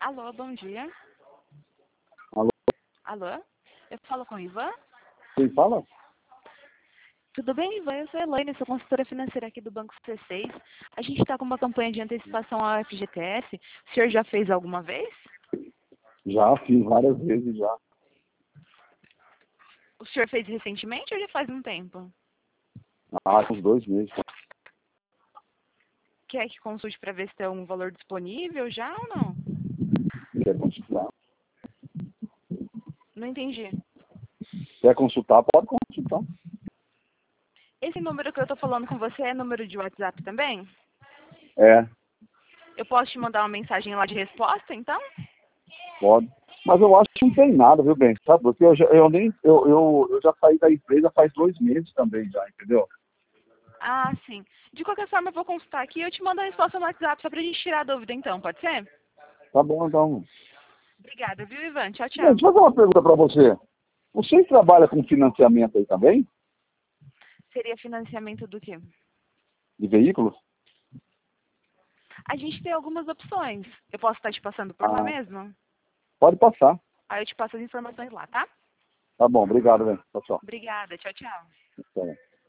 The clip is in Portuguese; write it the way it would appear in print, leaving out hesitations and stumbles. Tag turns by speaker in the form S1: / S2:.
S1: Alô, bom dia.
S2: Alô?
S1: Alô? Eu falo com o Ivan?
S2: Quem fala?
S1: Tudo bem, Ivan? Eu sou a Elaine, sou consultora financeira aqui do Banco C6. A gente está com uma campanha de antecipação ao FGTS. O senhor já fez alguma vez?
S2: Já fiz várias vezes já.
S1: O senhor fez recentemente ou já faz um tempo?
S2: Uns 2 meses.
S1: Quer que consulte para ver se tem algum valor disponível já ou não?
S2: Quer consultar?
S1: Não entendi.
S2: Quer consultar? Pode consultar.
S1: Esse número que eu estou falando com você é número de WhatsApp também?
S2: É,
S1: Eu posso te mandar uma mensagem lá de resposta, então?
S2: pode. Mas eu acho que não tem nada, viu, bem? Sabe? Porque eu já saí da empresa faz 2 meses também já, entendeu?
S1: Ah, sim. De qualquer forma, eu vou consultar aqui e eu te mando a resposta no WhatsApp só pra gente tirar a dúvida, então. Pode ser?
S2: Tá bom, então.
S1: Obrigada, viu, Ivan? Tchau,
S2: Bem,
S1: tchau.
S2: deixa eu fazer uma pergunta para você. Vocês trabalham com financiamento aí também?
S1: Seria financiamento do quê?
S2: De veículos?
S1: A gente tem algumas opções. Eu posso estar te passando por lá
S2: Ah,
S1: mesmo?
S2: pode passar.
S1: Aí eu te passo as informações lá, tá?
S2: Tá bom, obrigado, velho. Tchau, tchau.
S1: Obrigada. Tchau, tchau.
S2: Tchau.